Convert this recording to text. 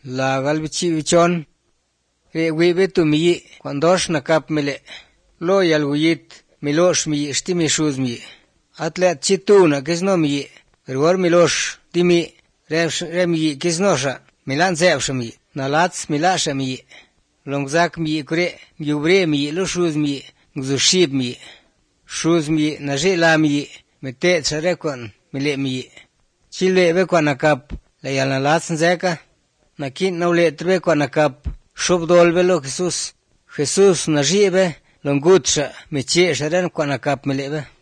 la galbichi bichon re wibe tu mi kwandosh nakap mele lo yalguyit milosh mi stimi shuz mi atlet chituna kisno mi rwar milosh timi remi kisnosha milan zevsh mi nalats milasha mi longzak mi kure yubre mi lo shuz mi gzushib mi shuz mi najela mi mete charekon mile mi chile be kwanakap la yalalats zeka nakin naule trebe kwanakap shubdol belo Jesus najibe longutsha meche sharen kwanakap milebe